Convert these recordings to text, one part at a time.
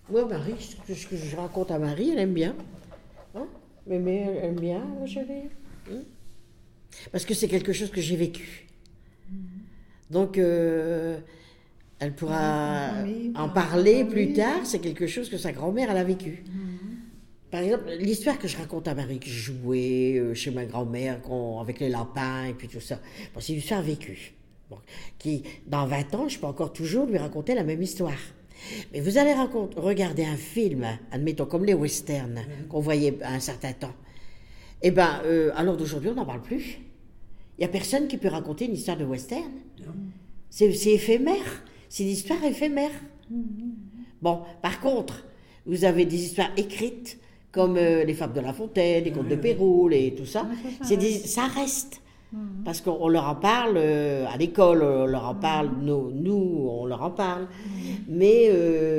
Moi, Marie, ce que je raconte à Marie, elle aime bien. Hein? Mais elle aime bien, ma chérie. Hein? Parce que c'est quelque chose que j'ai vécu. Donc, elle pourra en parler plus tard. C'est quelque chose que sa grand-mère, elle a vécu. Par exemple, l'histoire que je raconte à Marie, que je jouais chez ma grand-mère avec les lapins et puis tout ça, bon, c'est une histoire vécue. Bon, qui, dans 20 ans, je peux encore toujours lui raconter la même histoire. Mais vous allez regarder un film, admettons, comme les westerns qu'on voyait à un certain temps. Eh bien, à l'heure d'aujourd'hui, on n'en parle plus. Il n'y a personne qui peut raconter une histoire de western. C'est éphémère. C'est une histoire éphémère. Bon, par contre, vous avez des histoires écrites, comme les Fables de La Fontaine, les Contes de Pérou, et tout ça. Ça reste. Parce qu'on leur en parle à l'école, on leur en parle, nous, on leur en parle. Mais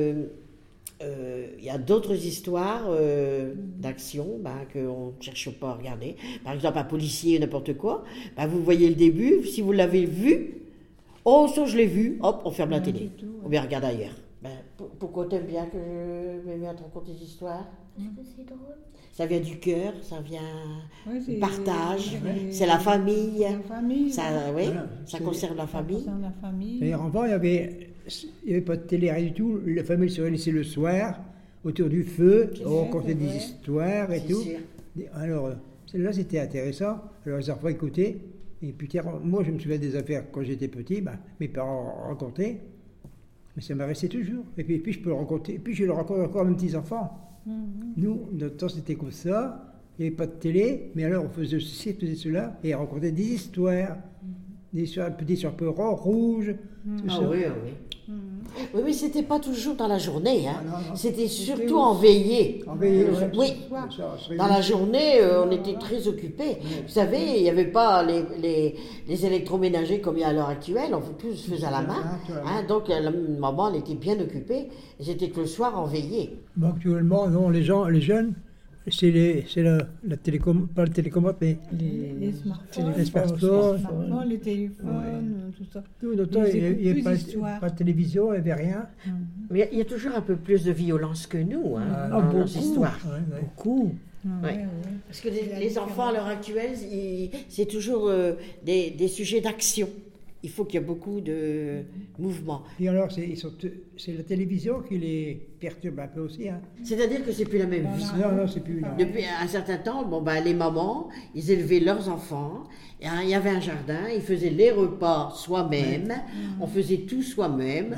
il y a d'autres histoires d'action qu'on ne cherche pas à regarder. Par exemple, un policier, n'importe quoi, vous voyez le début, si vous l'avez vu, oh, ça je l'ai vu, hop, on ferme la télé. Ou bien regarde ailleurs. Pourquoi t'aimes bien que je me te raconter des histoires? Parce que c'est drôle. Ça vient du cœur, ça vient du partage, c'est la famille. La famille. Ça, oui, ça concerne la famille. Ça concerne la famille. D'ailleurs, avant, il n'y avait pas de télé, rien du tout. La famille se réunissait le soir, autour du feu, on racontait des histoires et tout. Sûr. Alors, celle-là, c'était intéressant. Alors, les enfants écoutaient. Et puis, moi, je me souviens des affaires quand j'étais petit, mes parents racontaient. Mais ça m'est resté toujours. Et puis je peux le raconter. Et puis, je le raconte encore à mes petits-enfants. Nous, notre temps, c'était comme ça. Il n'y avait pas de télé, mais alors on faisait ceci, on faisait cela, et on racontait des histoires. Des histoires, des histoires peu rouges, tout ça. Oui. Oui, mais c'était pas toujours dans la journée. Hein. Non. C'était surtout en veillée. En veillée, Oui. Ça, Dans la journée, on était très occupés. Vous savez, il n'y avait pas les électroménagers comme il y a à l'heure actuelle. Tout se faisait à la main. Hein, donc, la maman, elle était bien occupée. C'était que le soir en veillée. Bon, actuellement, non, les jeunes, c'est la télécommande, pas la télécommande, mais Les smartphones. les smartphones, Les téléphones, tout ça. tout notre temps, il n'y avait pas de télévision, il n'y avait rien. Mais il y a toujours un peu plus de violence que nous dans beaucoup, nos histoires. Beaucoup. Ouais. Parce que les enfants à l'heure actuelle, c'est toujours des sujets d'action. Il faut qu'il y ait beaucoup de mouvements. Et alors, c'est la télévision qui les perturbe un peu aussi. Hein. C'est-à-dire que c'est plus la même vie. Non, c'est plus. Non. Depuis un certain temps, les mamans, ils élevaient leurs enfants. Il y avait un jardin, ils faisaient les repas soi-même, on faisait tout soi-même,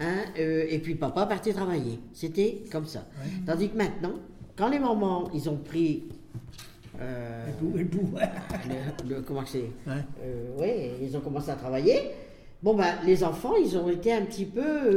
et puis papa partait travailler. C'était comme ça. Tandis que maintenant, quand les mamans, ils ont pris le pouvoir. comment c'est ils ont commencé à travailler. Les enfants, ils ont été un petit peu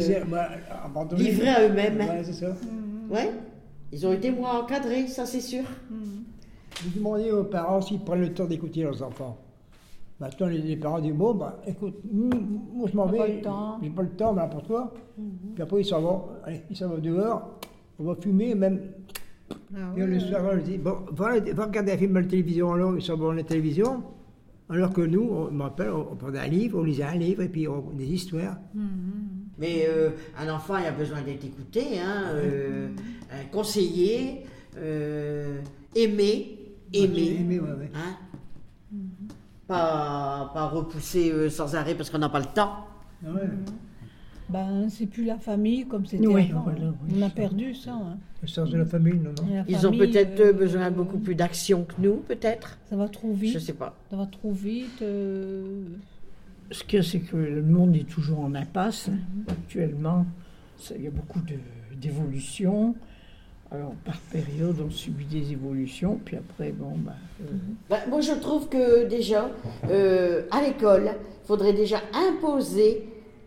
livrés à eux-mêmes. Ouais, c'est ça. Ouais. Ils ont été moins encadrés, ça c'est sûr. Vous demandez aux parents s'ils prennent le temps d'écouter leurs enfants. Maintenant, les parents disent écoute, moi je m'en vais, j'ai pas le temps, n'importe quoi. Puis après, ils s'en vont dehors, on va fumer, même. Et le soir, on leur dit va regarder un film à la télévision, alors ils s'en vont à la télévision. Alors que nous, on prenait un livre, on lisait un livre, et puis des histoires. Mais un enfant, il a besoin d'être écouté, conseillé, aimé. Hein? Pas repoussé sans arrêt parce qu'on n'a pas le temps. C'est plus la famille comme c'était avant. Voilà, on a perdu ça. Hein. Le sens de la famille, non. Ils ont peut-être besoin de beaucoup plus d'action que nous, peut-être. Ça va trop vite. Je sais pas. Ça va trop vite. Ce qu'il y a, c'est que le monde est toujours en impasse. Actuellement, il y a beaucoup d'évolutions. Alors, par période, on subit des évolutions, puis après, moi, je trouve que déjà, à l'école, il faudrait déjà imposer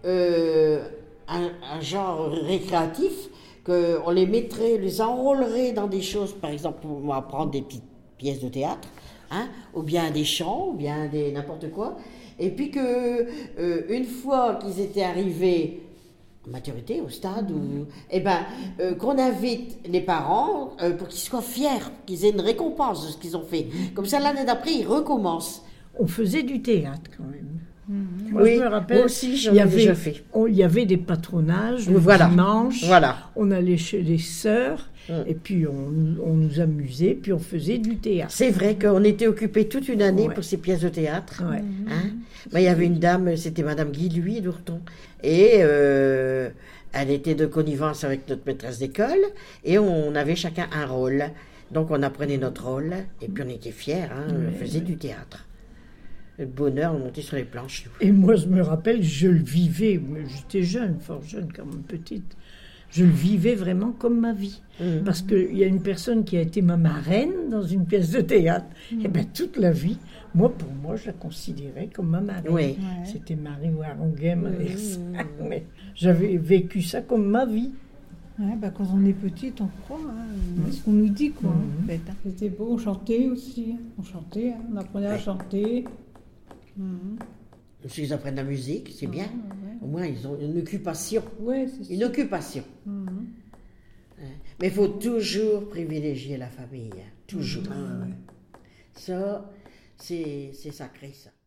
un genre récréatif, qu'on les mettrait, les enrôlerait dans des choses, par exemple, pour apprendre des petites pièces de théâtre, ou bien des chants, ou bien n'importe quoi, et puis que une fois qu'ils étaient arrivés maturité, au stade, qu'on invite les parents pour qu'ils soient fiers, qu'ils aient une récompense de ce qu'ils ont fait. Comme ça, l'année d'après, ils recommencent. On faisait du théâtre quand même. Moi, je me rappelle, moi aussi, j'en ai déjà fait. Il y avait des patronages le dimanche. On allait chez les sœurs et puis on nous amusait, puis on faisait du théâtre. C'est vrai qu'on était occupés toute une année pour ces pièces de théâtre. Ouais. Il y avait une dame, c'était Madame Guy-Louis d'Ourton, et elle était de connivence avec notre maîtresse d'école, et on avait chacun un rôle. Donc on apprenait notre rôle, et puis on était fiers, on faisait du théâtre. Le bonheur, on montait sur les planches. Et moi, je me rappelle, je le vivais, mais j'étais jeune, fort jeune, quand même petite. Je le vivais vraiment comme ma vie. Parce qu'il y a une personne qui a été ma marraine dans une pièce de théâtre. Et bien, toute la vie, pour moi, je la considérais comme ma marraine. Oui. C'était Marie Warongay, mais j'avais vécu ça comme ma vie. Ouais, quand on est petite, on croit, ce qu'on nous dit, quoi, en fait. C'était beau, on chantait aussi. On chantait, on apprenait à chanter. Ils apprennent la musique, c'est bien. Au moins, ils ont une occupation. Ouais, c'est une occupation. Mais il faut toujours privilégier la famille. Toujours. Ça, c'est sacré, ça.